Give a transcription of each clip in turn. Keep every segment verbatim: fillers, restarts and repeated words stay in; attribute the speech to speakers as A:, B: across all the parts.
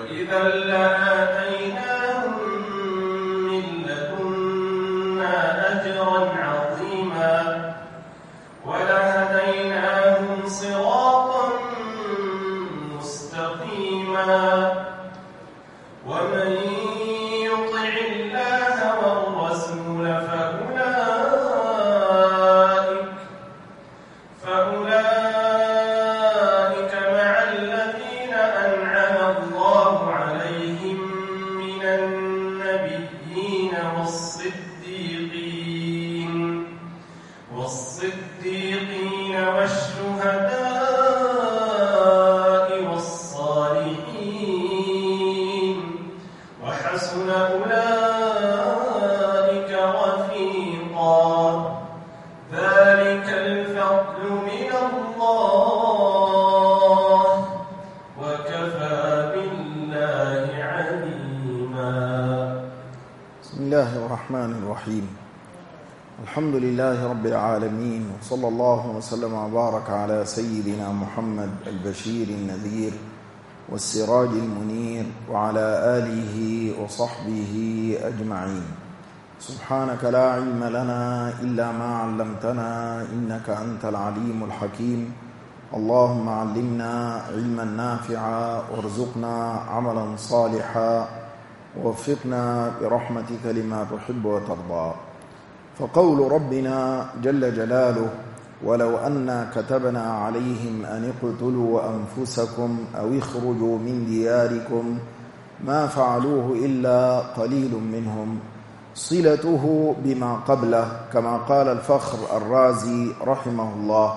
A: وإذا لآتيناهم من لدنا أجرا عظيما ولهديناهم صراطا مستقيما ومن يطع الله والرسول فأولئك فأولئك مع الذين أنعم الله عليهم من النبيين والصديقين والصديقين والشهداء والصالحين وحسن أولئك رفيقا ذلك الفضل من الله وكفى بالله عليما.
B: بسم الله الرحمن الرحيم. الحمد لله رب العالمين، وصلى الله وسلم وبارك على سيدنا محمد البشير النذير والسراج المنير وعلى آله وصحبه أجمعين. سبحانك لا علم لنا إلا ما علمتنا إنك أنت العليم الحكيم. اللهم علمنا علما نافعا وارزقنا عملا صالحا ووفقنا برحمتك لما تحب وترضى. فقول ربنا جل جلاله: ولو أنا كتبنا عليهم أن اقتلوا أنفسكم أو اخرجوا من دياركم ما فعلوه إلا قليل منهم، صلته بما قبله، كما قال الفخر الرازي رحمه الله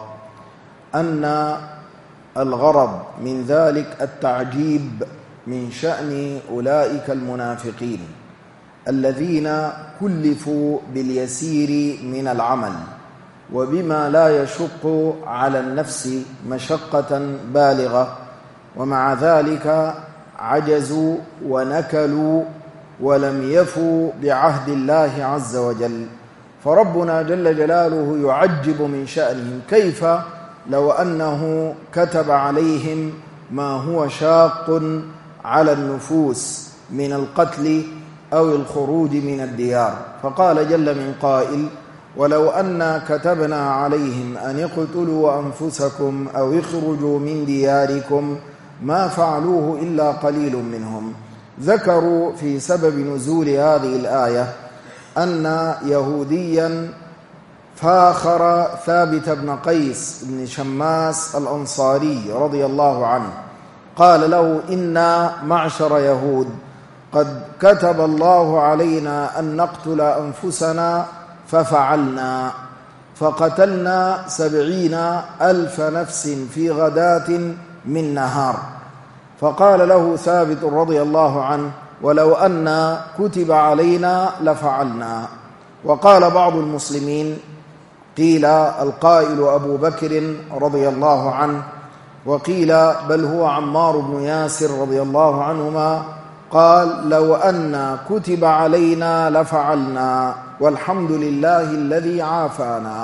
B: أن الغرض من ذلك التعجيب من شأن أولئك المنافقين الذين كلفوا باليسير من العمل وبما لا يشق على النفس مشقة بالغة، ومع ذلك عجزوا ونكلوا ولم يفوا بعهد الله عز وجل. فربنا جل جلاله يعجب من شأنهم، كيف لو أنه كتب عليهم ما هو شاق على النفوس من القتل أو الخروج من الديار. فقال جل من قائل: ولو أنا كتبنا عليهم أن اقتلوا أنفسكم أو اخرجوا من دياركم ما فعلوه إلا قليل منهم. ذكروا في سبب نزول هذه الآية أن يهوديا فاخر ثابت بن قيس بن شماس الأنصاري رضي الله عنه، قال له: إنا معشر يهود قد كتب الله علينا أن نقتل أنفسنا ففعلنا، فقتلنا سبعين ألف نفس في غداة من نهار. فقال له ثابت رضي الله عنه: ولو أن كتب علينا لفعلنا. وقال بعض المسلمين، قيل القائل أبو بكر رضي الله عنه، وقيل بل هو عمار بن ياسر رضي الله عنهما، قال: لو أن كتب علينا لفعلنا والحمد لله الذي عافانا.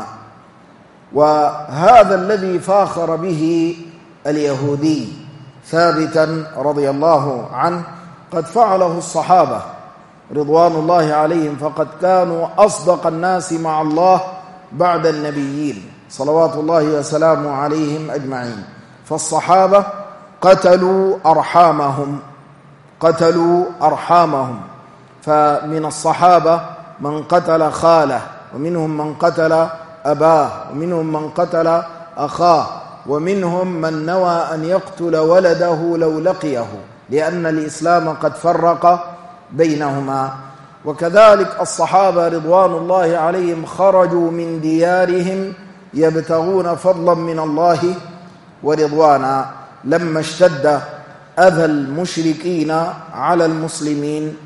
B: وهذا الذي فاخر به اليهودي ثابتا رضي الله عنه قد فعله الصحابة رضوان الله عليهم، فقد كانوا أصدق الناس مع الله بعد النبيين صلوات الله وسلامه عليهم أجمعين. فالصحابة قتلوا أرحامهم قتلوا أرحامهم فمن الصحابة من قتل خاله، ومنهم من قتل أباه، ومنهم من قتل أخاه، ومنهم من نوى أن يقتل ولده لو لقيه، لأن الإسلام قد فرق بينهما. وكذلك الصحابة رضوان الله عليهم خرجوا من ديارهم يبتغون فضلا من الله ورضوانا لما اشتد أذى المشركين على المسلمين.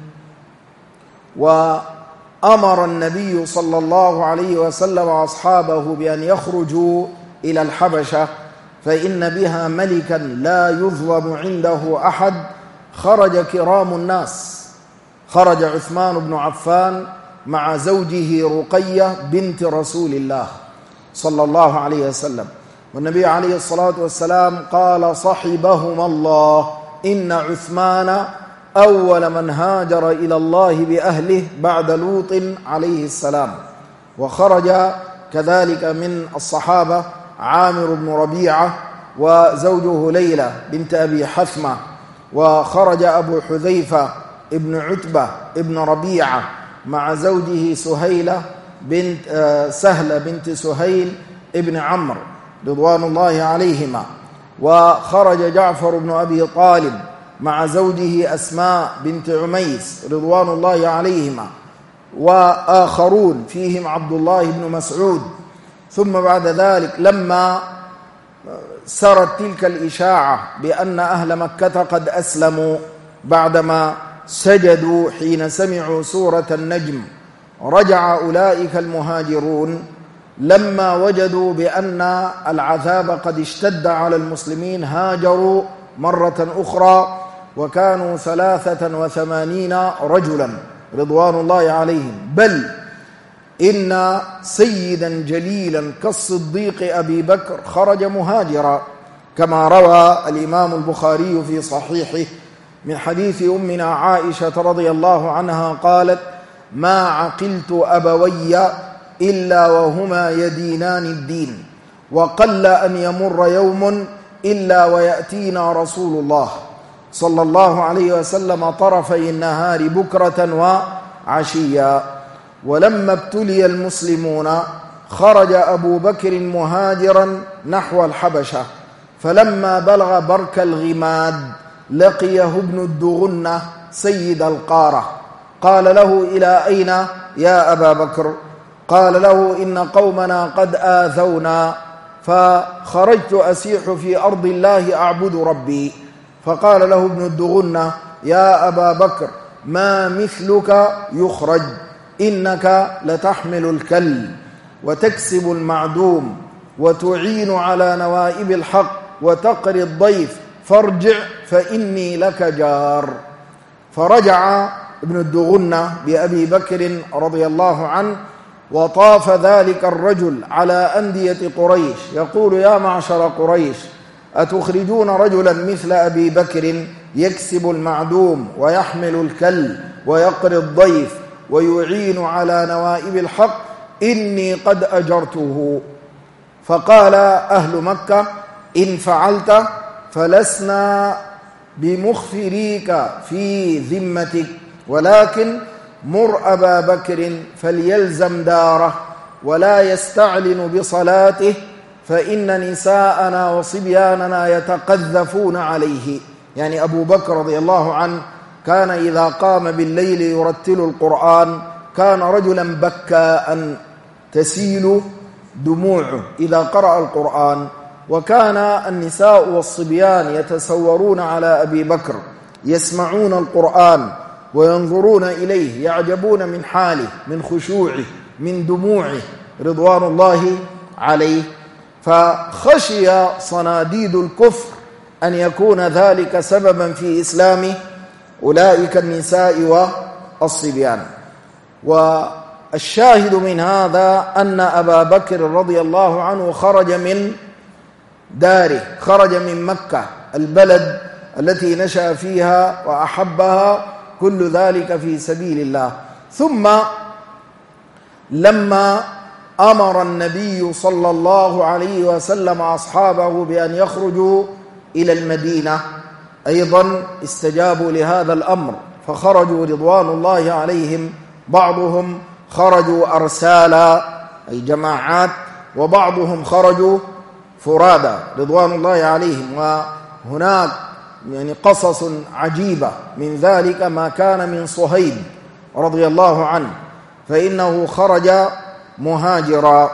B: وأمر النبي صلى الله عليه وسلم أصحابه بأن يخرجوا إلى الحبشة، فإن بها ملكا لا يظلم عنده أحد. خرج كرام الناس، خرج عثمان بن عفان مع زوجه رقية بنت رسول الله صلى الله عليه وسلم، والنبي عليه الصلاة والسلام قال: صحبهما الله إن عثمان أول من هاجر إلى الله بأهله بعد لوط عليه السلام. وخرج كذلك من الصحابة عامر بن ربيعة وزوجه ليلى بنت أبي حثمة، وخرج أبو حذيفة ابن عتبة ابن ربيعة مع زوجه سهيلة بنت سهلة بنت سهيل ابن عمرو رضوان الله عليهما. وخرج جعفر بن أبي طالب مع زوجه أسماء بنت عميس رضوان الله عليهما، وآخرون فيهم عبد الله بن مسعود. ثم بعد ذلك لما سرت تلك الإشاعة بأن أهل مكة قد أسلموا بعدما سجدوا حين سمعوا سورة النجم، رجع أولئك المهاجرون لما وجدوا بأن العذاب قد اشتد على المسلمين، هاجروا مرة أخرى، وكانوا ثلاثة وثمانين رجلا رضوان الله عليهم. بل إن سيدا جليلا كالصديق أبي بكر خرج مهاجرا، كما روى الإمام البخاري في صحيحه من حديث أمنا عائشة رضي الله عنها قالت: ما عقلت أبوي إلا وهما يدينان الدين، وقل أن يمر يوم إلا ويأتينا رسول الله صلى الله عليه وسلم طرفي النهار بكرة وعشيا. ولما ابتلي المسلمون خرج أبو بكر مهاجرا نحو الحبشة، فلما بلغ برك الغماد لقيه ابن الدغنة سيد القارة، قال له: إلى أين يا أبا بكر؟ قال له: إن قومنا قد آذونا، فخرجت أسيح في أرض الله أعبد ربي. فقال له ابن الدغنة: يا أبا بكر، ما مثلك يخرج، إنك لتحمل الكل وتكسب المعدوم وتعين على نوائب الحق وتقري الضيف، فارجع فإني لك جار. فرجع ابن الدغنة بأبي بكر رضي الله عنه، وطاف ذلك الرجل على أندية قريش يقول: يا معشر قريش، أتخرجون رجلا مثل أبي بكر يكسب المعدوم ويحمل الكل ويقري الضيف ويعين على نوائب الحق؟ إني قد أجرته. فقال أهل مكة: إن فعلت فلسنا بمخفريك في ذمتك، ولكن مر أبا بكر فليلزم داره ولا يستعلن بصلاته، فإن نساءنا وصبياننا يتقذفون عليه. يعني أبو بكر رضي الله عنه كان إذا قام بالليل يرتل القرآن كان رجلا بكاء تسيل دموعه إذا قرأ القرآن، وكان النساء والصبيان يتسورون على أبي بكر يسمعون القرآن وينظرون إليه، يعجبون من حاله، من خشوعه، من دموعه رضوان الله عليه. فخشي صناديد الكفر أن يكون ذلك سببا في إسلام أولئك النساء والصبيان. والشاهد من هذا أن أبا بكر رضي الله عنه خرج من داره، خرج من مكة البلد التي نشأ فيها وأحبها، كل ذلك في سبيل الله. ثم لما أمر النبي صلى الله عليه وسلم أصحابه بأن يخرجوا إلى المدينة أيضا استجابوا لهذا الأمر، فخرجوا رضوان الله عليهم. بعضهم خرجوا أرسالا أي جماعات، وبعضهم خرجوا فرادا رضوان الله عليهم. وهناك يعني قصص عجيبة من ذلك ما كان من صهيب رضي الله عنه، فإنه خرج مهاجرا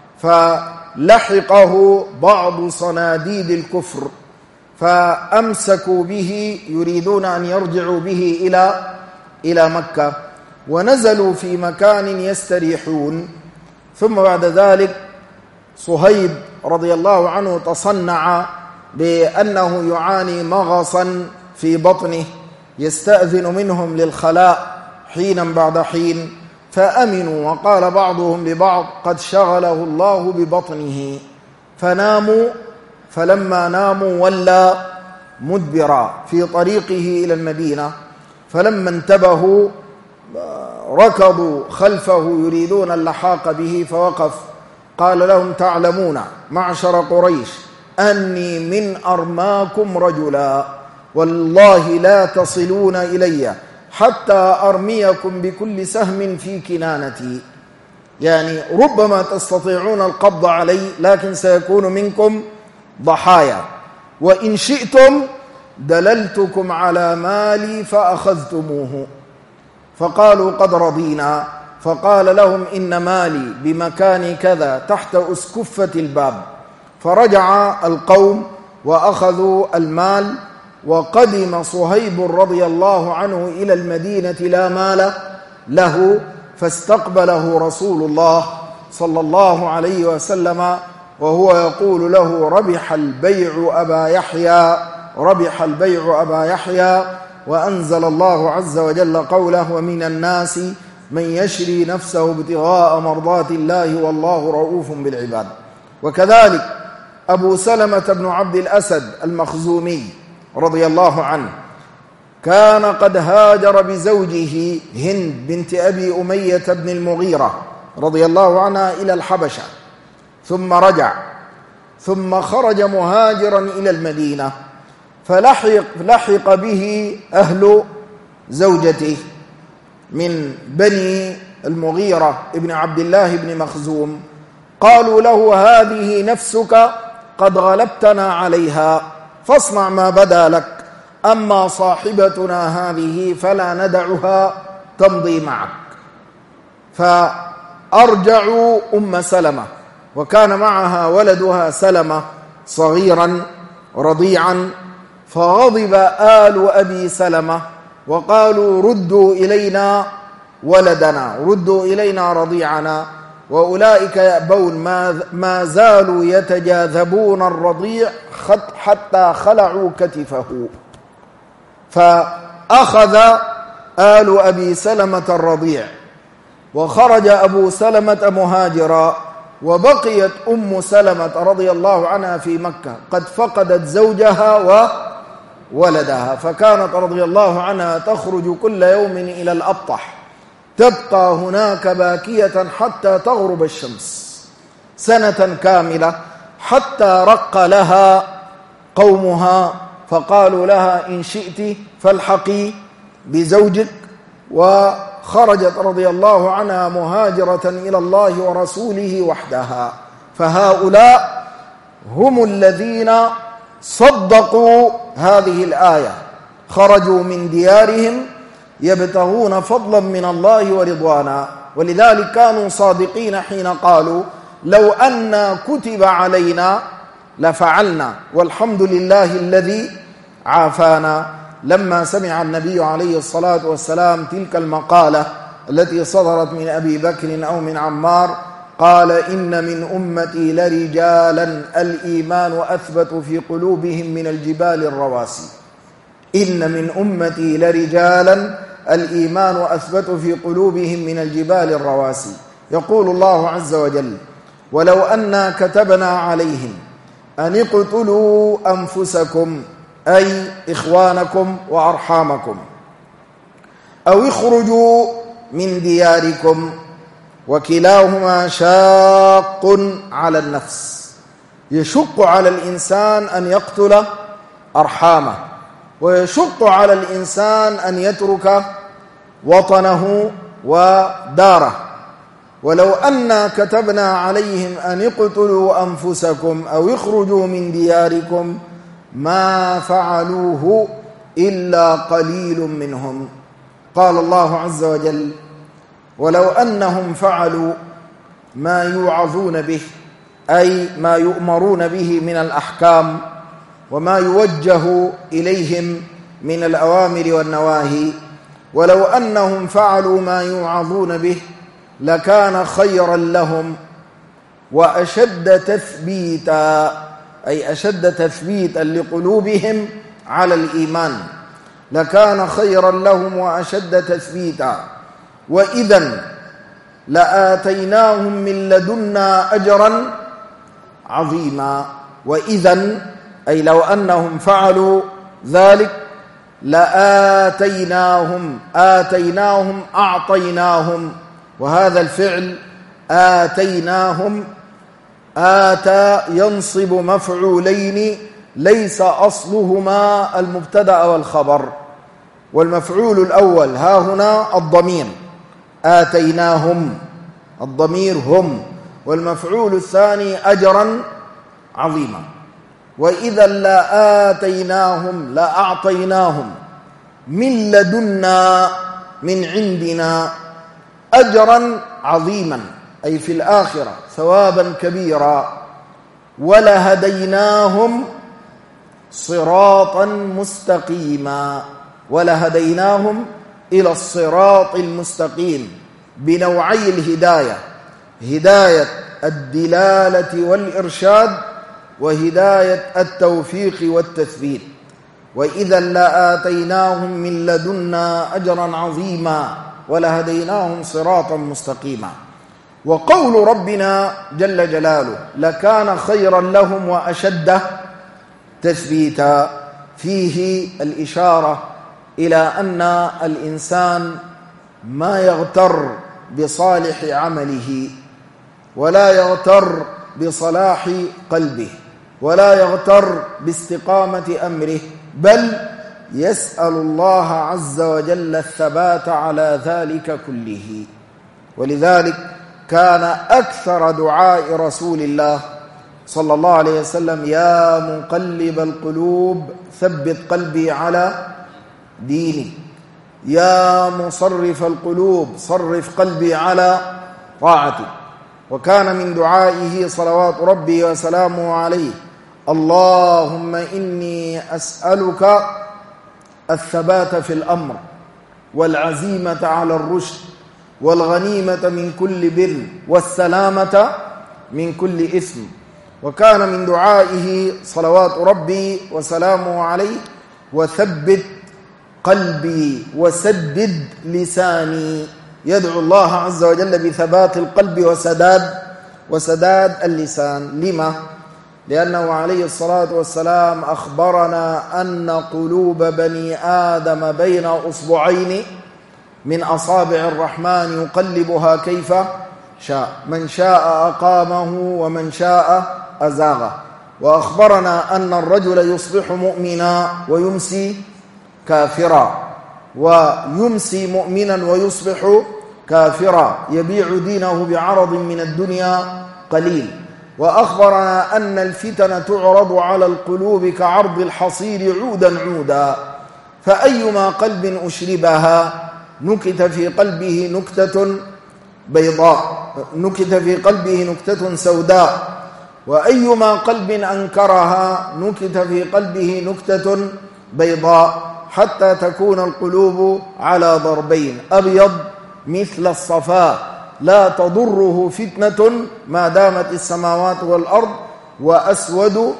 B: فلحقه بعض صناديد الكفر فأمسكوا به يريدون أن يرجعوا به إلى إلى مكة، ونزلوا في مكان يستريحون. ثم بعد ذلك صهيب رضي الله عنه تصنع بأنه يعاني مغصا في بطنه، يستأذن منهم للخلاء حينا بعد حين، فأمنوا، وقال بعضهم لبعض: قد شغله الله ببطنه. فناموا، فلما ناموا ولى مدبرا في طريقه إلى المدينة، فلما انتبهوا ركضوا خلفه يريدون اللحاق به، فوقف قال لهم: تعلمون معشر قريش أني من أرماكم رجلا، والله لا تصلون إلي حتى أرميكم بكل سهم في كنانتي، يعني ربما تستطيعون القبض علي لكن سيكون منكم ضحايا، وإن شئتم دللتكم على مالي فأخذتموه. فقالوا: قد رضينا. فقال لهم: إن مالي بمكان كذا تحت أسكفة الباب. فرجع القوم وأخذوا المال، وقدم صهيب رضي الله عنه إلى المدينة لا مال له، فاستقبله رسول الله صلى الله عليه وسلم وهو يقول له: ربح البيع أبا يحيى، ربح البيع أبا يحيى. وأنزل الله عز وجل قوله: ومن الناس من يشري نفسه ابتغاء مرضات الله والله رؤوف بالعباد. وكذلك أبو سلمة بن عبد الأسد المخزومي رضي الله عنه كان قد هاجر بزوجه هند بنت أبي أمية بن المغيرة رضي الله عنها إلى الحبشة، ثم رجع، ثم خرج مهاجرا إلى المدينة، فلحق لحق به أهل زوجته من بني المغيرة ابن عبد الله بن مخزوم، قالوا له: هذه نفسك قد غلبتنا عليها فاصنع ما بدا لك، أما صاحبتنا هذه فلا ندعها تمضي معك. فأرجعوا أم سلمة، وكان معها ولدها سلمة صغيرا رضيعا، فغضب آل أبي سلمة وقالوا: ردوا إلينا ولدنا، ردوا إلينا رضيعنا. وأولئك يأبون، ما زالوا يتجاذبون الرضيع حتى خلعوا كتفه. فأخذ آل أبي سلمة الرضيع، وخرج أبو سلمة مهاجرا، وبقيت أم سلمة رضي الله عنها في مكة قد فقدت زوجها وولدها، فكانت رضي الله عنها تخرج كل يوم إلى الأبطح، تبقى هناك باكية حتى تغرب الشمس سنة كاملة، حتى رق لها قومها فقالوا لها: إن شئت فالحقي بزوجك. وخرجت رضي الله عنها مهاجرة إلى الله ورسوله وحدها. فهؤلاء هم الذين صدقوا هذه الآية، خرجوا من ديارهم يبتغون فضلا من الله ورضوانا، ولذلك كانوا صادقين حين قالوا: لو أن كتب علينا لفعلنا والحمد لله الذي عافانا. لما سمع النبي عليه الصلاة والسلام تلك المقالة التي صدرت من أبي بكر أو من عمار، قال: إن من أمتي لرجالا الإيمان أثبت في قلوبهم من الجبال الرواسي. إن من أمتي لرجالا الإيمان أثبت في قلوبهم من الجبال الرواسي. يقول الله عز وجل: ولو أنا كتبنا عليهم أن اقتلوا أنفسكم، أي إخوانكم وأرحامكم، أو اخرجوا من دياركم، وكلاهما شاق على النفس. يشق على الإنسان أن يقتل أرحامه، ويشق على الإنسان أن يترك وطنه وداره. ولو أنا كتبنا عليهم أن اقتلوا أنفسكم أو اخرجوا من دياركم ما فعلوه إلا قليل منهم. قال الله عز وجل: ولو أنهم فعلوا ما يوعظون به، أي ما يؤمرون به من الأحكام وما يوجه إليهم من الأوامر والنواهي، ولو أنهم فعلوا ما يوعظون به لكان خيرا لهم وأشد تثبيتا، أي أشد تثبيتا لقلوبهم على الإيمان، لكان خيرا لهم وأشد تثبيتا، وإذا لآتيناهم من لدنا أجرا عظيما. وإذا أي لو أنهم فعلوا ذلك لآتيناهم، آتيناهم أعطيناهم، وهذا الفعل آتيناهم آتى ينصب مفعولين ليس أصلهما المبتدأ والخبر، والمفعول الأول ها هنا الضمير آتيناهم، الضمير هم، والمفعول الثاني أجرا عظيما. وإذا لآتيناهم لأعطيناهم من لدنا من عندنا أجرا عظيما، أي في الآخرة ثوابا كبيرا، ولهديناهم صراطا مستقيما، ولهديناهم إلى الصراط المستقيم بنوعي الهداية، هداية الدلالة والإرشاد، وهداية التوفيق والتثبيت. وإذا لآتيناهم من لدنا أجرا عظيما ولهديناهم صراطا مستقيما. وقول ربنا جل جلاله لكان خيرا لهم وأشد تثبيتا فيه الإشارة إلى أن الإنسان ما يغتر بصالح عمله، ولا يغتر بصلاح قلبه، ولا يغتر باستقامة أمره، بل يسأل الله عز وجل الثبات على ذلك كله. ولذلك كان أكثر دعاء رسول الله صلى الله عليه وسلم يا مقلب القلوب ثبت قلبي على دينك، يا مصرف القلوب صرف قلبي على طاعتك. وكان من دعائه صلوات ربي وسلامه عليه اللهم إني أسألك الثبات في الأمر، والعزيمة على الرشد، والغنيمة من كل بر، والسلامة من كل إثم. وكان من دعائه صلوات ربي وسلامه عليه وثبت قلبي وسدد لساني، يدعو الله عز وجل بثبات القلب وسداد وسداد اللسان. لما؟ لأنه عليه الصلاة والسلام أخبرنا أن قلوب بني آدم بين أصبعين من أصابع الرحمن يقلبها كيف شاء، من شاء أقامه ومن شاء أزاغه. وأخبرنا أن الرجل يصبح مؤمنا ويمسي كافرا، ويمسي مؤمنا ويصبح كافرا، يبيع دينه بعرض من الدنيا قليل. وأخبرنا أن الفتن تعرض على القلوب كعرض الحصير عودا عودا، فأيما قلب أشربها نكت في قلبه نكتة بيضاء، نكت في قلبه نكتة سوداء، وأيما قلب أنكرها نكت في قلبه نكتة بيضاء، حتى تكون القلوب على ضربين: أبيض مثل الصفاء لا تضره فتنة ما دامت السماوات والأرض، وأسود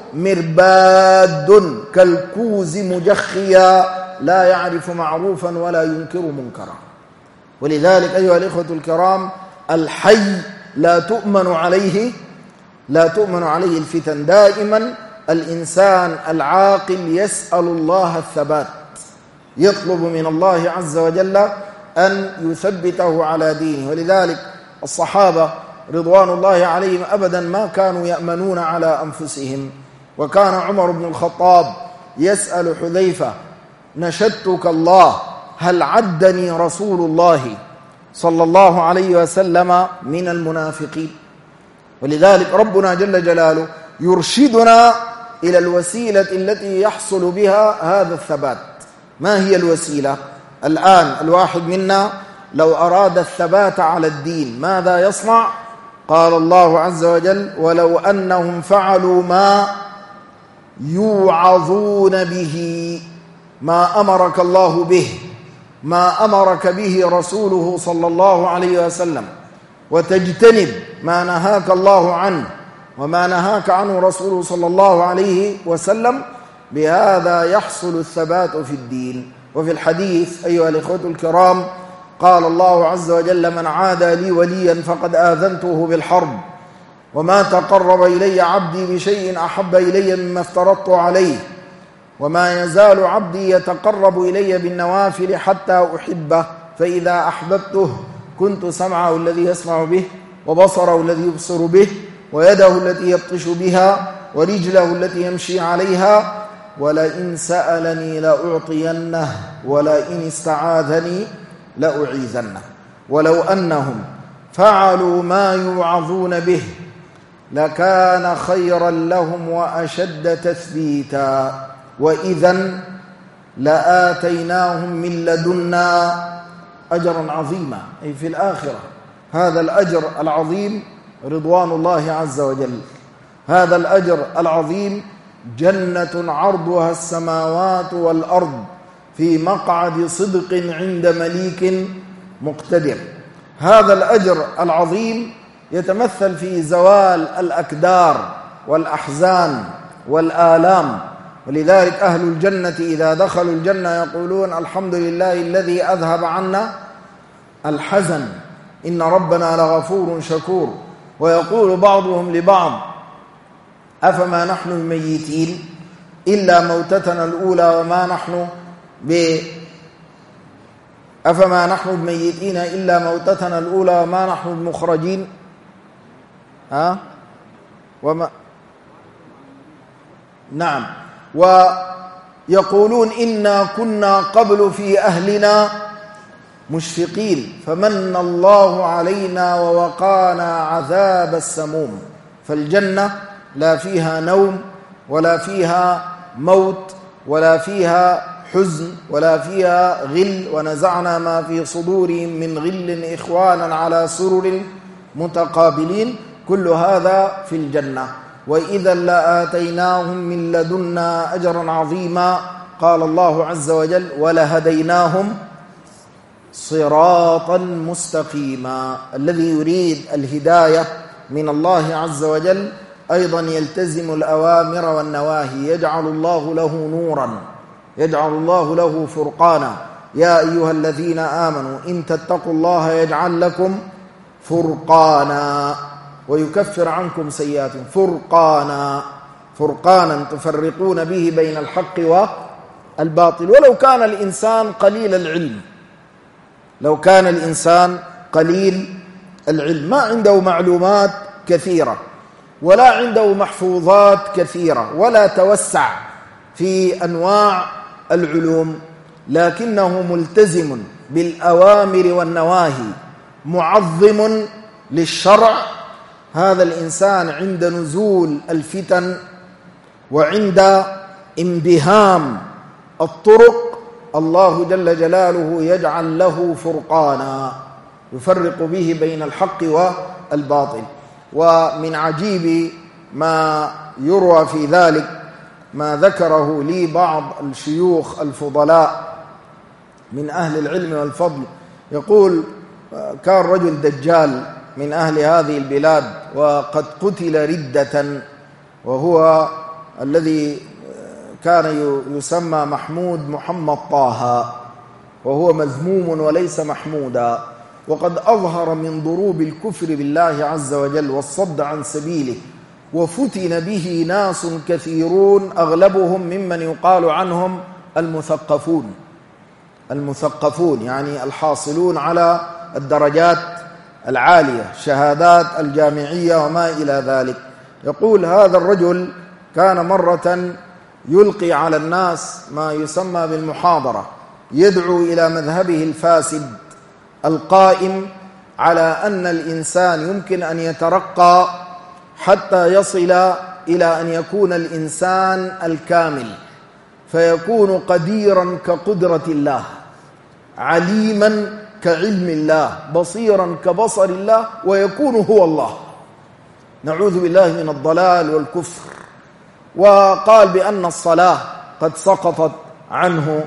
B: مرباد كالكوز مجخيا لا يعرف معروفا ولا ينكر منكرا. ولذلك أيها الإخوة الكرام، الحي لا تؤمن عليه لا تؤمن عليه الفتن. دائما الإنسان العاقل يسأل الله الثبات، يطلب من الله عز وجل أن يثبته على دينه. ولذلك الصحابة رضوان الله عليهم أبدا ما كانوا يأمنون على أنفسهم. وكان عمر بن الخطاب يسأل حذيفة: نشدتك الله هل عدني رسول الله صلى الله عليه وسلم من المنافقين؟ ولذلك ربنا جل جلاله يرشدنا إلى الوسيلة التي يحصل بها هذا الثبات. ما هي الوسيلة؟ الآن الواحد منا لو أراد الثبات على الدين ماذا يصنع؟ قال الله عز وجل: ولو أنهم فعلوا ما يوعظون به، ما أمرك الله به، ما أمرك به رسوله صلى الله عليه وسلم، وتجتنب ما نهاك الله عنه وما نهاك عنه رسوله صلى الله عليه وسلم، بهذا يحصل الثبات في الدين. وفي الحديث أيها الإخوة الكرام قال الله عز وجل: من عادى لي وليا فقد آذنته بالحرب، وما تقرب إلي عبدي بشيء أحب إلي مما افترضت عليه. وما يزال عبدي يتقرب إلي بالنوافل حتى أحبه، فإذا أحببته كنت سمعه الذي يسمع به، وبصره الذي يبصر به، ويده التي يبطش بها، ورجله التي يمشي عليها، ولئن سألني لأعطينه، ولئن استعاذني لأعيذنه. ولو أنهم فعلوا ما يوعظون به لكان خيرا لهم وأشد تثبيتا، وإذا لآتيناهم من لدنا أجرا عظيما، أي في الآخرة. هذا الأجر العظيم رضوان الله عز وجل، هذا الأجر العظيم جنة عرضها السماوات والأرض في مقعد صدق عند مليك مقتدر. هذا الأجر العظيم يتمثل في زوال الأكدار والأحزان والآلام، ولذلك أهل الجنة إذا دخلوا الجنة يقولون الحمد لله الذي أذهب عنا الحزن إن ربنا لغفور شكور. ويقول بعضهم لبعض أفما نحن الميتين إلا موتتنا الأولى وما نحن ب أفما نحن الميتين إلا موتتنا الأولى وما نحن المخرجين ها وما نعم ويقولون إنا كنا قبل في أهلنا مشفقين فمن الله علينا ووقانا عذاب السموم. فالجنة لا فيها نوم ولا فيها موت ولا فيها حزن ولا فيها غل، ونزعنا ما في صدورهم من غل إخوانا على سرر متقابلين، كل هذا في الجنة. وإذا لآتيناهم من لدنا أجرا عظيما. قال الله عز وجل ولهديناهم صراطا مستقيما. الذي يريد الهداية من الله عز وجل أيضا يلتزم الأوامر والنواهي، يجعل الله له نورا، يجعل الله له فرقانا. يا أيها الذين آمنوا إن تتقوا الله يجعل لكم فرقانا ويكفر عنكم سيئاتكم. فرقانا، فرقانا تفرقون به بين الحق والباطل. ولو كان الإنسان قليل العلم، لو كان الإنسان قليل العلم ما عنده معلومات كثيرة ولا عنده محفوظات كثيرة ولا توسع في أنواع العلوم، لكنه ملتزم بالأوامر والنواهي معظم للشرع، هذا الإنسان عند نزول الفتن وعند انبهام الطرق الله جل جلاله يجعل له فرقانا يفرق به بين الحق والباطل. ومن عجيب ما يروى في ذلك ما ذكره لي بعض الشيوخ الفضلاء من أهل العلم والفضل، يقول كان رجل دجال من أهل هذه البلاد وقد قتل ردة، وهو الذي كان يسمى محمود محمد طه، وهو مذموم وليس محمودا، وقد أظهر من ضروب الكفر بالله عز وجل والصد عن سبيله، وفتن به ناس كثيرون أغلبهم ممن يقال عنهم المثقفون، المثقفون يعني الحاصلون على الدرجات العالية، الشهادات الجامعية وما إلى ذلك. يقول هذا الرجل كان مرة يلقي على الناس ما يسمى بالمحاضرة، يدعو إلى مذهبه الفاسد القائم على أن الإنسان يمكن أن يترقى حتى يصل إلى أن يكون الإنسان الكامل، فيكون قديرا كقدرة الله، عليما كعلم الله، بصيرا كبصر الله، ويكون هو الله. نعوذ بالله من الضلال والكفر. وقال بأن الصلاة قد سقطت عنه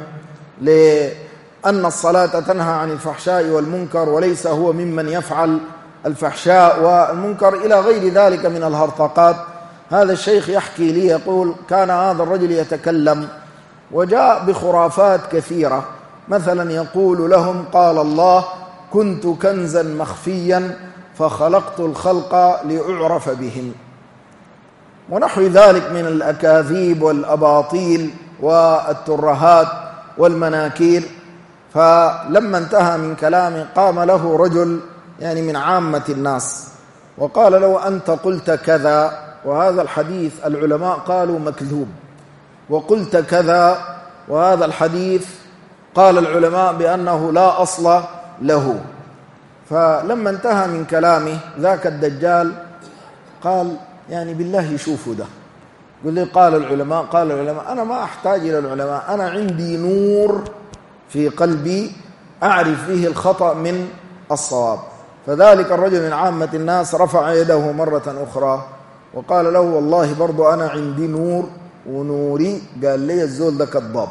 B: لأن الصلاة تنهى عن الفحشاء والمنكر، وليس هو ممن يفعل الفحشاء والمنكر إلى غير ذلك من الهرطقات. هذا الشيخ يحكي لي يقول كان هذا الرجل يتكلم وجاء بخرافات كثيرة، مثلا يقول لهم قال الله كنت كنزا مخفيا فخلقت الخلق لأعرف بهم، ونحو ذلك من الأكاذيب والأباطيل والترهات والمناكير. فلما انتهى من كلامه قام له رجل يعني من عامة الناس وقال له: أنت قلت كذا، وهذا الحديث العلماء قالوا مكذوب، وقلت كذا، وهذا الحديث قال العلماء بأنه لا أصل له. فلما انتهى من كلامه ذاك الدجال قال: يعني بالله شوفوا ده، يقول لي قال العلماء قال العلماء، أنا ما أحتاج إلى العلماء، أنا عندي نور في قلبي أعرف به الخطأ من الصواب. فذلك الرجل من عامة الناس رفع يده مرة أخرى وقال له: والله برضو أنا عندي نور، ونوري قال لي الزول ده كذاب.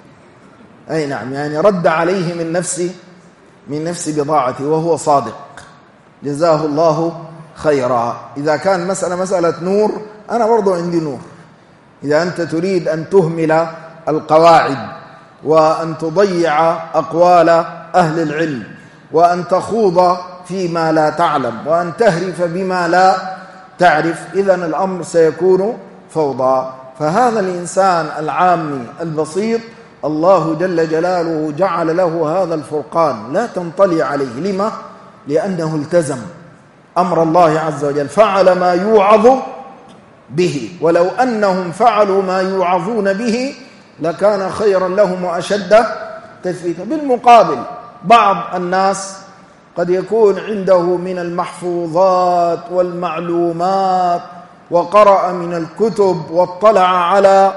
B: أي نعم، يعني رد عليه من نفسه من نفس بضاعته وهو صادق، جزاه الله خيرا. إذا كان مسألة مسألة نور، أنا برضو عندي نور. إذا أنت تريد أن تهمل القواعد وأن تضيع أقوال أهل العلم وأن تخوض فيما لا تعلم وأن تهرف بما لا تعرف، إذن الأمر سيكون فوضى. فهذا الإنسان العامي البسيط الله جل جلاله جعل له هذا الفرقان لا تنطلي عليه. لما؟ لأنه التزم أمر الله عز وجل، فعل ما يوعظ به. ولو أنهم فعلوا ما يوعظون به لكان خيرا لهم وأشد تثبيتا. بالمقابل بعض الناس قد يكون عنده من المحفوظات والمعلومات وقرأ من الكتب واطلع على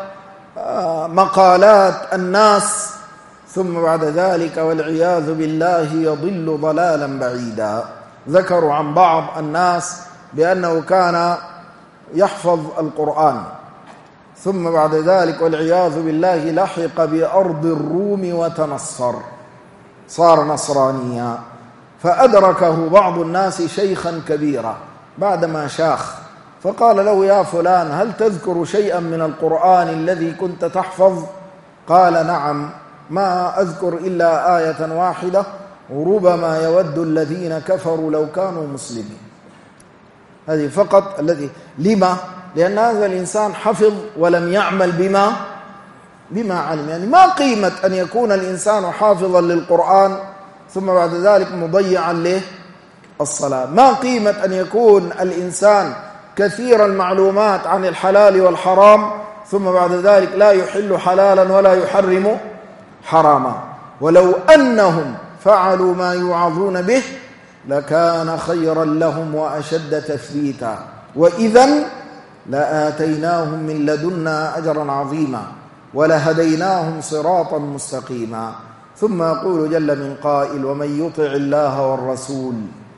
B: مقالات الناس، ثم بعد ذلك والعياذ بالله يضل ضلالا بعيدا. ذكروا عن بعض الناس بأنه كان يحفظ القرآن، ثم بعد ذلك والعياذ بالله لحق بأرض الروم وتنصر، صار نصرانيا. فأدركه بعض الناس شيخا كبيرا بعدما شاخ، فقال له: يا فلان، هل تذكر شيئا من القرآن الذي كنت تحفظ؟ قال: نعم، ما أذكر إلا آية واحدة: ربما يود الذين كفروا لو كانوا مسلمين. هذه فقط الذي. لما؟ لأن هذا الإنسان حفظ ولم يعمل بما بما علم. يعني ما قيمة أن يكون الإنسان حافظا للقرآن ثم بعد ذلك مضيعا له الصلاة؟ ما قيمة أن يكون الإنسان كثير المعلومات عن الحلال والحرام ثم بعد ذلك لا يحل حلالا ولا يحرم حراما؟ ولو أنهم فعلوا ما يوعظون به لكان خيرا لهم وأشد تثبيتا، وإذن لآتيناهم من لدنا أجرا عظيما ولهديناهم صراطا مستقيما. ثم يقول جل من قائل: ومن يطع الله والرسول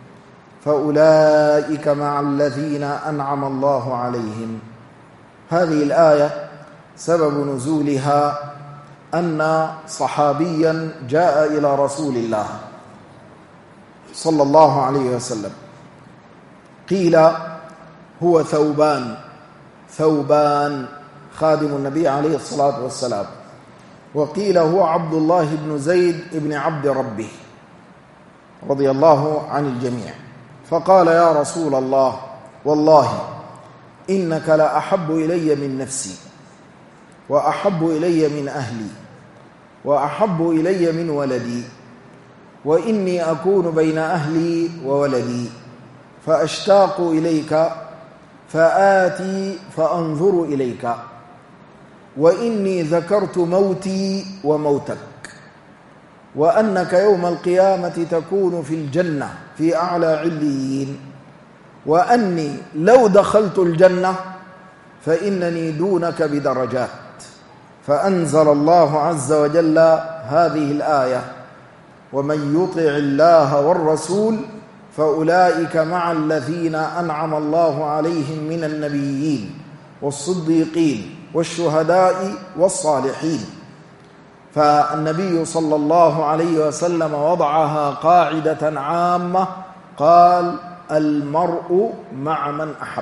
B: فأولئك مع الذين أنعم الله عليهم. هذه الآية سبب نزولها أن صحابيا جاء إلى رسول الله صلى الله عليه وسلم، قيل هو ثوبان ثوبان خادم النبي عليه الصلاة والسلام، وقيل هو عبد الله بن زيد بن عبد ربه رضي الله عن الجميع. فقال: يا رسول الله، والله إنك لأحب إلي من نفسي وأحب إلي من أهلي وأحب إلي من ولدي، وإني أكون بين أهلي وولدي فأشتاق إليك فآتي فأنظر إليك، وإني ذكرت موتي وموتك، وأنك يوم القيامة تكون في الجنة في أعلى عليين، وأني لو دخلت الجنة فإنني دونك بدرجات. فأنزل الله عز وجل هذه الآية: ومن يطع الله والرسول فأولئك مع الذين أنعم الله عليهم من النبيين والصديقين والشهداء والصالحين. فالنبي صلى الله عليه وسلم وضعها قاعدة عامة، قال: المرء مع من أحب.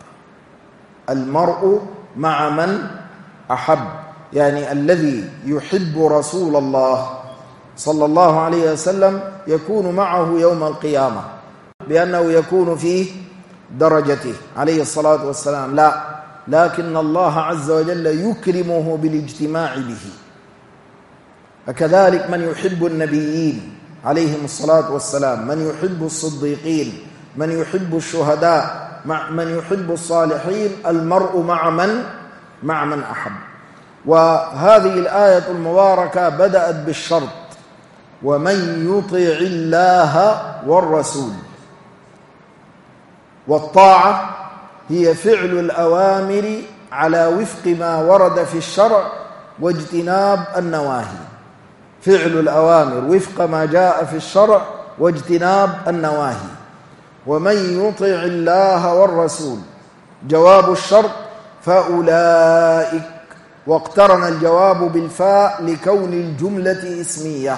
B: المرء مع من أحب، يعني الذي يحب رسول الله صلى الله عليه وسلم يكون معه يوم القيامة، بأنه يكون في درجته عليه الصلاة والسلام. لا، لكن الله عز وجل يكرمه بالاجتماع به. فكذلك من يحب النبيين عليهم الصلاة والسلام، من يحب الصديقين، من يحب الشهداء، من يحب الصالحين، المرء مع من مع من أحب. وهذه الآية المباركة بدأت بالشرط: ومن يطع الله والرسول. والطاعة هي فعل الأوامر على وفق ما ورد في الشرع واجتناب النواهي. فعل الأوامر وفق ما جاء في الشرع واجتناب النواهي. ومن يطع الله والرسول جواب الشرط فأولئك، واقترن الجواب بالفاء لكون الجملة اسمية.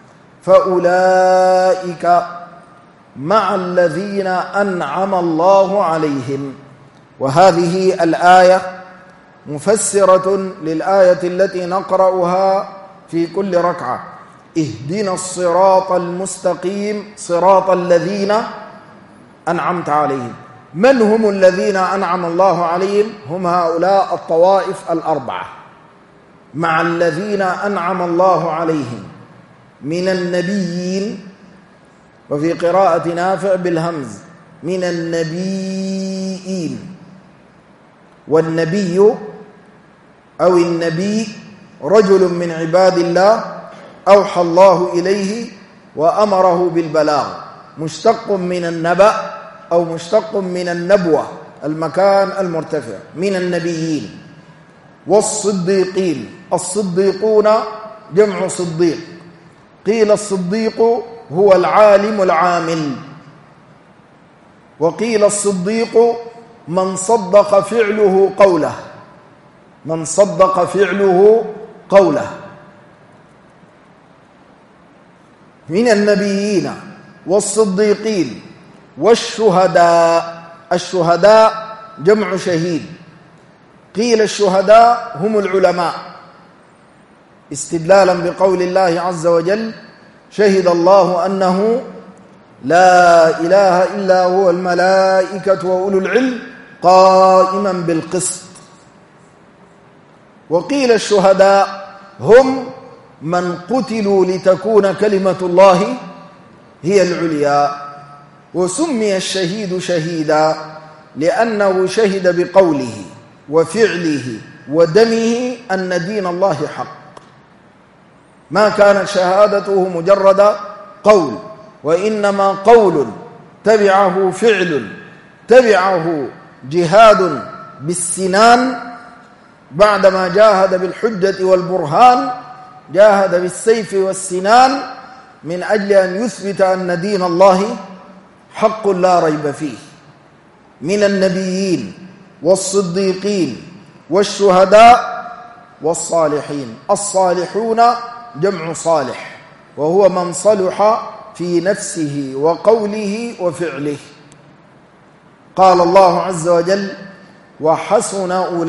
B: فأولئك مع الذين أنعم الله عليهم. وهذه الآية مفسرة للآية التي نقرأها في كل ركعة: اهدنا الصراط المستقيم صراط الذين أنعمت عليهم. من هم الذين أنعم الله عليهم؟ هم هؤلاء الطوائف الأربعة. مع الذين أنعم الله عليهم من النبيين، وفي قراءة نافع بالهمز من النبيين. والنبي أو النبي رجل من عباد الله أوحى الله إليه وأمره بالبلاغ، مشتق من النبأ أو مشتق من النبوة، المكان المرتفع، من النبيين. والصديقين، الصديقون جمع صديق. قيل الصديق هو العالم العامل، وقيل الصديق من صدق فعله قوله، من صدق فعله قوله. من النبيين والصديقين والشهداء. الشهداء جمع شهيد. قيل الشهداء هم العلماء، استدلالا بقول الله عز وجل: شهد الله أنه لا إله إلا هو الملائكة وأولو العلم قائما بالقسط. وقيل الشهداء هم من قتلوا لتكون كلمة الله هي العليا. وسمي الشهيد شهيدا لأنه شهد بقوله وفعله ودمه أن دين الله حق، ما كانت شهادته مجرد قول، وإنما قول تبعه فعل، تبعه جهاد بالسنان بعدما جاهد بالحجة والبرهان، جاهد بالسيف والسنان من أجل أن يثبت أن دين الله حق لا ريب فيه. من النبيين والصديقين والشهداء والصالحين. الصالحون جمع صالح، وهو من صلح في نفسه وقوله وفعله. قال الله عز وجل: وحسن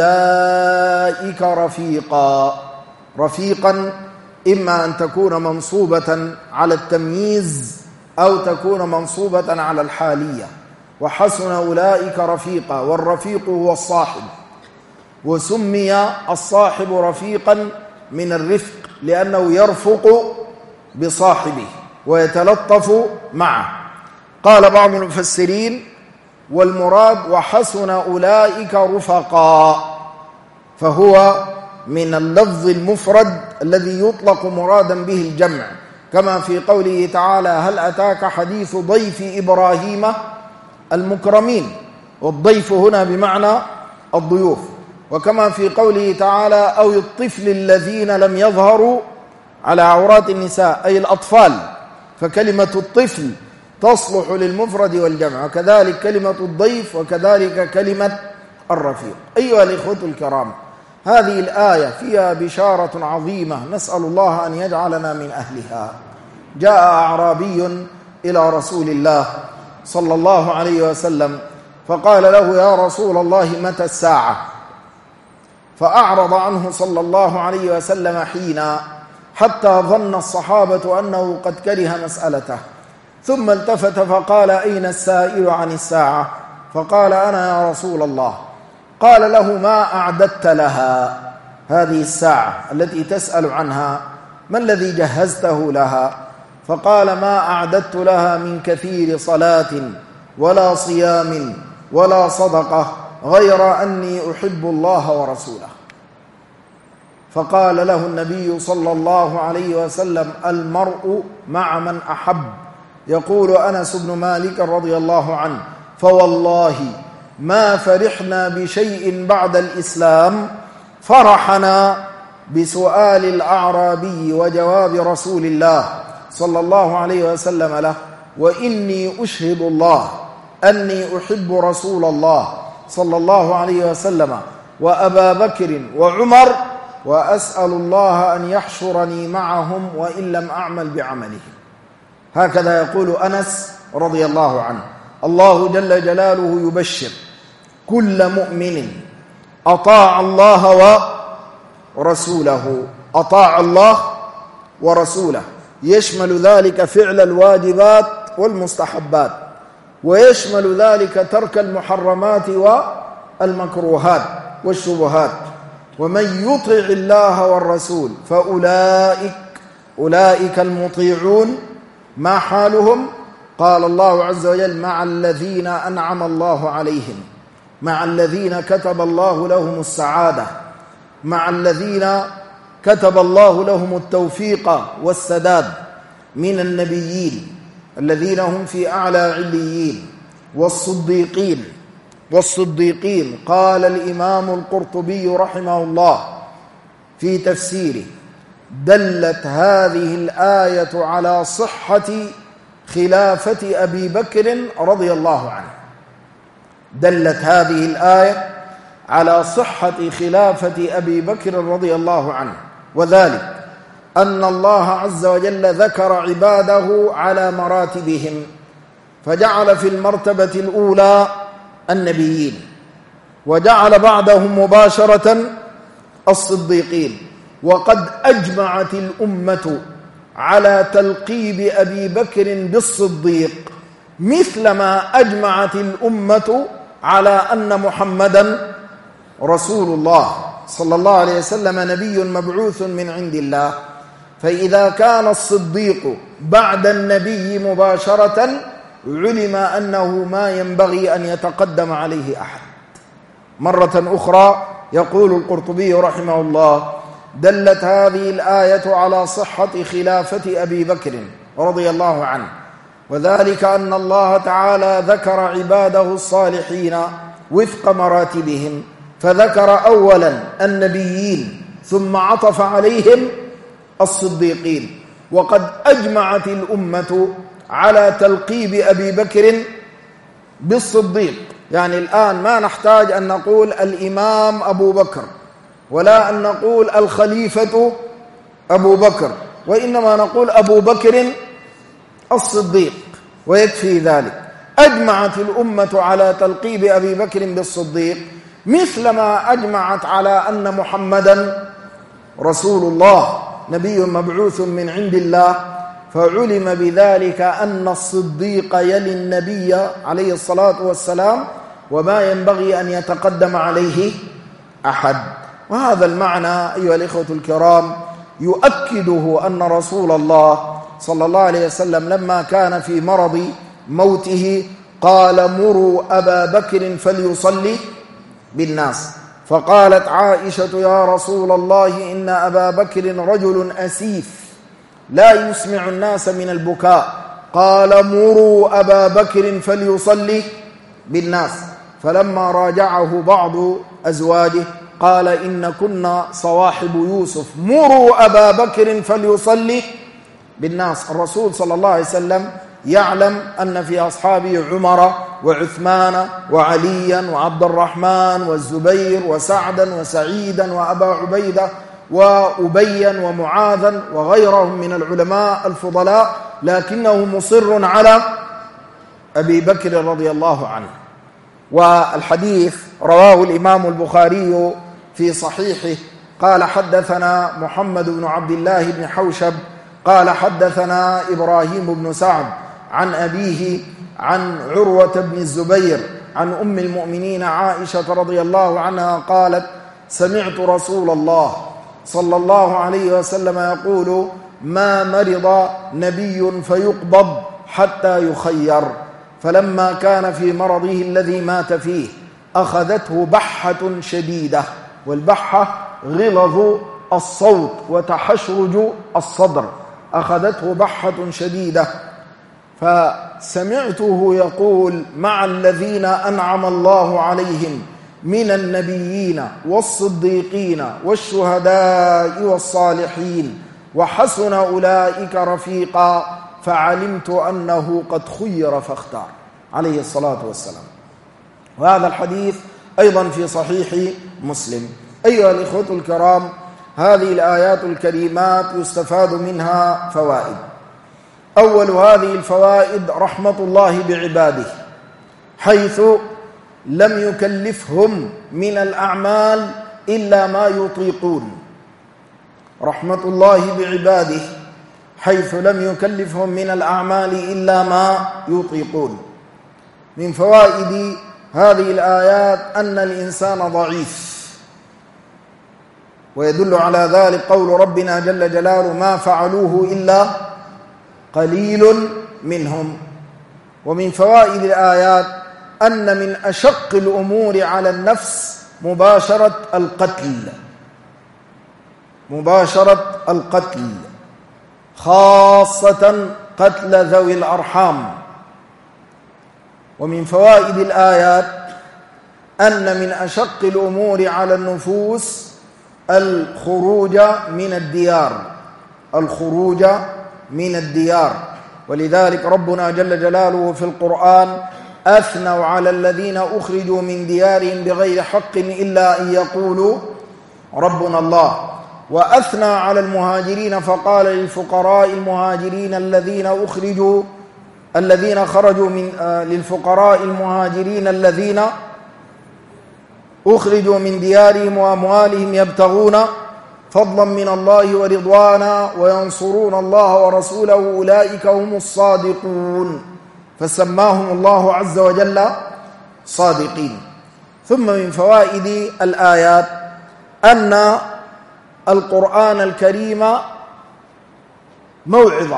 B: أولئك رفيقا. رفيقا إما أن تكون منصوبة على التمييز أو تكون منصوبة على الحالية. وحسن أولئك رفيقا، والرفيق هو الصاحب، وسمي الصاحب رفيقا من الرفق لأنه يرفق بصاحبه ويتلطف معه. قال بعض المفسرين: والمراد وحسن أولئك رفقا، فهو من اللفظ المفرد الذي يطلق مرادا به الجمع، كما في قوله تعالى: هل أتاك حديث ضيف إبراهيم المكرمين. والضيف هنا بمعنى الضيوف. وكما في قوله تعالى: أو الطفل الذين لم يظهروا على عورات النساء، أي الأطفال، فكلمة الطفل تصلح للمفرد والجمع، وكذلك كلمة الضيف، وكذلك كلمة الرفيق. أيها الإخوة الكرام، هذه الآية فيها بشارة عظيمة، نسأل الله أن يجعلنا من أهلها. جاء أعرابي إلى رسول الله صلى الله عليه وسلم فقال له: يا رسول الله متى الساعة؟ فأعرض عنه صلى الله عليه وسلم حينا، حتى ظن الصحابة أنه قد كره مسألته، ثم التفت فقال: أين السائل عن الساعة؟ فقال: أنا يا رسول الله. قال له: ما أعددت لها هذه الساعة التي تسأل عنها؟ ما الذي جهزته لها؟ فقال: ما أعددت لها من كثير صلاة ولا صيام ولا صدقة غير أني أحب الله ورسوله. فقال له النبي صلى الله عليه وسلم: المرء مع من أحب. يقول أنس بن مالك رضي الله عنه: فوالله ما فرحنا بشيء بعد الإسلام فرحنا بسؤال الأعرابي وجواب رسول الله صلى الله عليه وسلم له: وإني أشهد الله أني أحب رسول الله صلى الله عليه وسلم وأبا بكر وعمر، وأسأل الله أن يحشرني معهم وإن لم أعمل بعملهم. هكذا يقول أنس رضي الله عنه. الله جل جلاله يبشر كل مؤمن أطاع الله ورسوله، أطاع الله ورسوله يشمل ذلك فعل الواجبات والمستحبات، ويشمل ذلك ترك المحرمات والمكروهات والشبهات. ومن يطع الله والرسول فأولئك أولئك المطيعون. ما حالهم؟ قال الله عز وجل: مع الذين أنعم الله عليهم، مع الذين كتب الله لهم السعادة، مع الذين كتب الله لهم التوفيق والسداد من النبيين الذين هم في أعلى عليين، والصديقين والصديقين. قال الإمام القرطبي رحمه الله في تفسيره: دلت هذه الآية على صحة خلافة أبي بكر رضي الله عنه. دلت هذه الآية على صحة خلافة أبي بكر رضي الله عنه، وذلك أن الله عز وجل ذكر عباده على مراتبهم، فجعل في المرتبة الأولى النبيين، وجعل بعدهم مباشرة الصديقين. وقد أجمعت الأمة على تلقيب أبي بكر بالصديق، مثلما أجمعت الأمة على أن محمدًا رسول الله صلى الله عليه وسلم نبي مبعوث من عند الله. فإذا كان الصديق بعد النبي مباشرة علم أنه ما ينبغي أن يتقدم عليه أحد. مرة أخرى يقول القرطبي رحمه الله: دلت هذه الآية على صحة خلافة أبي بكر رضي الله عنه، وذلك أن الله تعالى ذكر عباده الصالحين وفق مراتبهم، فذكر أولا النبيين ثم عطف عليهم الصديقين. وقد أجمعت الأمة على تلقيب أبي بكر بالصديق، يعني الآن ما نحتاج أن نقول الإمام أبو بكر ولا أن نقول الخليفة أبو بكر، وإنما نقول أبو بكر الصديق ويكفي ذلك. أجمعت الأمة على تلقيب أبي بكر بالصديق مثلما أجمعت على أن محمدًا رسول الله نبي مبعوث من عند الله، فعلم بذلك أن الصديق يلي النبي عليه الصلاة والسلام وما ينبغي أن يتقدم عليه أحد. وهذا المعنى أيها الإخوة الكرام يؤكده أن رسول الله صلى الله عليه وسلم لما كان في مرض موته قال: مروا أبا بكر فليصلي بالناس. فقالت عائشة: يا رسول الله إن أبا بكر رجل أسيف لا يسمع الناس من البكاء. قال: مروا أبا بكر فليصلي بالناس. فلما راجعه بعض أزواجه قال: إن كنا صواحب يوسف، مروا أبا بكر فليصلي بالناس. الرسول صلى الله عليه وسلم يعلم أن في أصحابه عمر وعثمان وعليا وعبد الرحمن والزبير وسعدا وسعيدا وأبا عبيدة وأبيا ومعاذا وغيرهم من العلماء الفضلاء، لكنه مصر على أبي بكر رضي الله عنه. والحديث رواه الإمام البخاري في صحيحه قال: حدثنا محمد بن عبد الله بن حوشب قال حدثنا إبراهيم بن سعد عن أبيه عن عروة بن الزبير عن أم المؤمنين عائشة رضي الله عنها قالت: سمعت رسول الله صلى الله عليه وسلم يقول: ما مرض نبي فيقبض حتى يخير، فلما كان في مرضه الذي مات فيه أخذته بحة شديدة، والبحة غلظ الصوت وتحشرج الصدر، أخذته بحة شديدة، فسمعته يقول: مع الذين أنعم الله عليهم من النبيين والصديقين والشهداء والصالحين وحسن أولئك رفيقا، فعلمت أنه قد خير فاختار، عليه الصلاة والسلام. وهذا الحديث أيضا في صحيح مسلم. أيها الإخوة الكرام، هذه الآيات الكريمات يستفاد منها فوائد. أول هذه الفوائد رحمة الله بعباده، حيث لم يكلفهم من الأعمال إلا ما يطيقون. رحمة الله بعباده حيث لم يكلفهم من الأعمال إلا ما يطيقون. من فوائد هذه الآيات أن الإنسان ضعيف، ويدل على ذلك قول ربنا جل جلاله: ما فعلوه إلا قليل منهم. ومن فوائد الآيات أن من أشق الأمور على النفس مباشرة القتل، مباشرة القتل، خاصة قتل ذوي الأرحام. ومن فوائد الآيات أن من أشق الأمور على النفوس الخروج من الديار، الخروج من الديار. ولذلك ربنا جل جلاله في القرآن أثنوا على الذين أخرجوا من ديارهم بغير حق إلا أن يقولوا ربنا الله، وأثنى على المهاجرين فقال للفقراء المهاجرين الذين أخرجوا الذين خرجوا من آه للفقراء المهاجرين الذين أخرجوا من ديارهم وأموالهم يبتغون فضلا من الله ورضوانا وينصرون الله ورسوله أولئك هم الصادقون، فسماهم الله عز وجل صادقين. ثم من فوائد الآيات أن القرآن الكريم موعظة،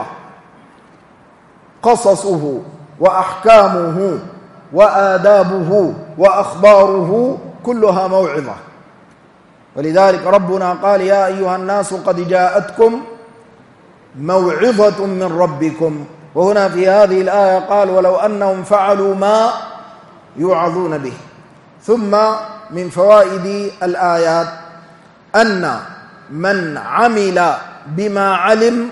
B: قصصه وأحكامه وآدابه وأخباره كلها موعظة. ولذلك ربنا قال: يا أيها الناس قد جاءتكم موعظة من ربكم. وهنا في هذه الآية قال: ولو أنهم فعلوا ما يوعظون به. ثم من فوائد الآيات أن من عمل بما علم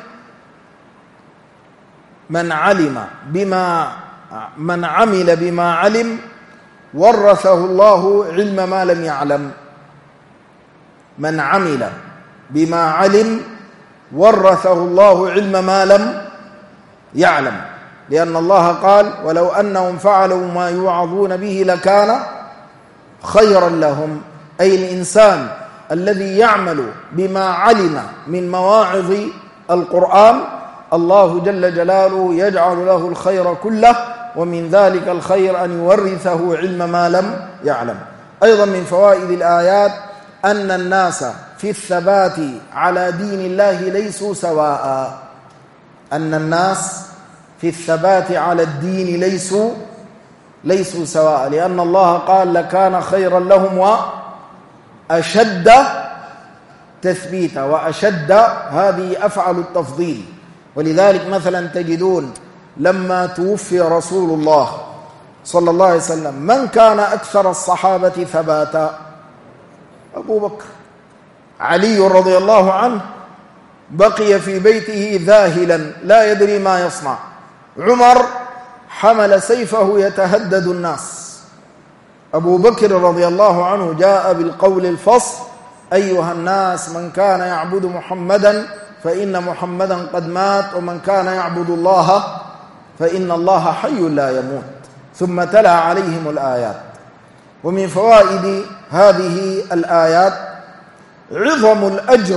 B: من علم بما من عمل بما علم ورثه الله علم ما لم يعلم. من عمل بما علم ورثه الله علم ما لم يعلم، لأن الله قال: ولو أنهم فعلوا ما يوعظون به لكان خيرا لهم. أي الإنسان الذي يعمل بما علم من مواعظ القرآن الله جل جلاله يجعل له الخير كله، ومن ذلك الخير أن يورثه علم ما لم يعلم. أيضا من فوائد الآيات أن الناس في الثبات على دين الله ليسوا سواء. أن الناس في الثبات على الدين ليسوا ليسوا سواء، لأن الله قال: لكان خيرا لهم وأشد تثبيتا. وأشد هذه أفعل التفضيل. ولذلك مثلا تجدون لما توفي رسول الله صلى الله عليه وسلم من كان أكثر الصحابة ثباتا؟ أبو بكر. علي رضي الله عنه بقي في بيته ذاهلا لا يدري ما يصنع. عمر حمل سيفه يتهدد الناس. أبو بكر رضي الله عنه جاء بالقول الفصل: أيها الناس، من كان يعبد محمدا فإن محمدا قد مات، ومن كان يعبد الله فإن الله حي لا يموت. ثم تلا عليهم الآيات. ومن فوائد هذه الآيات عظم الأجر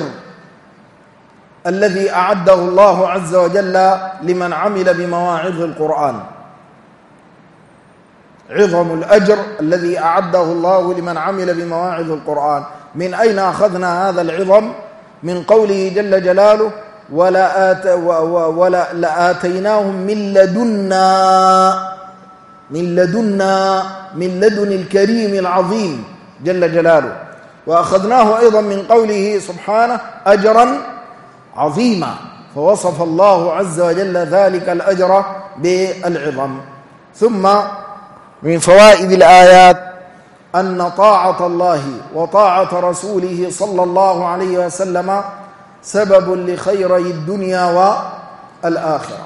B: الذي أعده الله عز وجل لمن عمل بمواعظ القرآن. عظم الأجر الذي أعده الله لمن عمل بمواعظ القرآن. من أين أخذنا هذا العظم؟ من قوله جل جلاله ولا آت ولا لآتيناهم من لدنا من لدنا من لدن الكريم العظيم جل جلاله. وأخذناه أيضا من قوله سبحانه أجرا عظيما، فوصف الله عز وجل ذلك الأجر بالعظم. ثم من فوائد الآيات أن طاعة الله وطاعة رسوله صلى الله عليه وسلم سبب لخيري الدنيا والآخرة.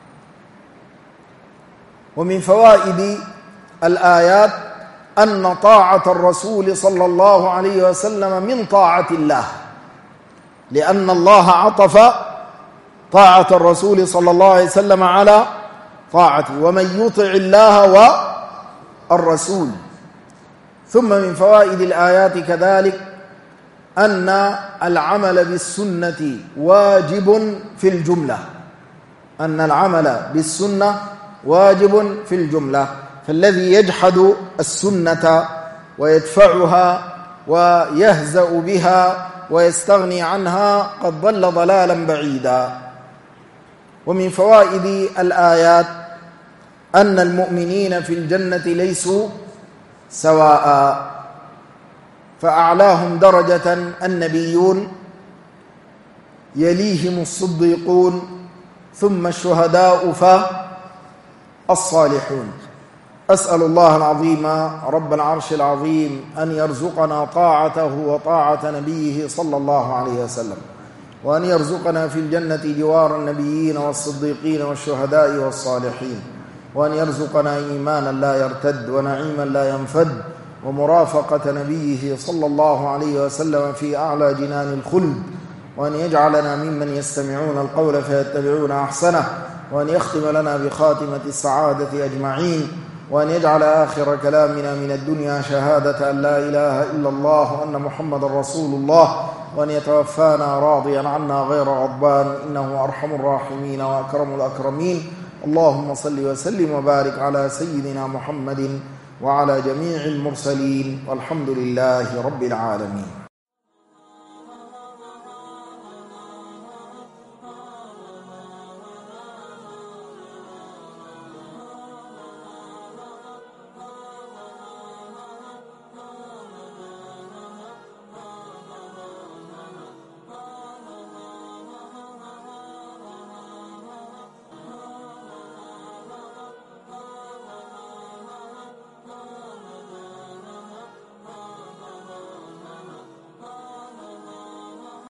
B: ومن فوائد الآيات أن طاعة الرسول صلى الله عليه وسلم من طاعة الله، لأن الله عطف طاعة الرسول صلى الله عليه وسلم على طاعته، ومن يطع الله والرسول. ثم من فوائد الآيات كذلك أن العمل بالسنة واجب في الجملة أن العمل بالسنة واجب في الجملة فالذي يجحد السنة ويدفعها ويهزأ بها ويستغني عنها قد ضل ضلالا بعيدا. ومن فوائد الآيات أن المؤمنين في الجنة ليسوا سواء، فأعلاهم درجة النبيون، يليهم الصديقون، ثم الشهداء فالصالحون. أسأل الله العظيم رب العرش العظيم أن يرزقنا طاعته وطاعة نبيه صلى الله عليه وسلم، وأن يرزقنا في الجنة جوار النبيين والصديقين والشهداء والصالحين، وأن يرزقنا إيمانا لا يرتد ونعيما لا ينفد، ومرافقة نبيه صلى الله عليه وسلم في أعلى جنان الخلد، وأن يجعلنا ممن يستمعون القول فيتبعون أحسنه، وأن يختم لنا بخاتمة السعادة أجمعين، وأن يجعل آخر كلامنا من الدنيا شهادة أن لا إله إلا الله وأن محمد رسول الله، وأن يتوفانا راضيا عنا غير غضبان، إنه أرحم الراحمين وأكرم الأكرمين. اللهم صل وسلم وبارك على سيدنا محمد وعلى جميع المرسلين، والحمد لله رب العالمين.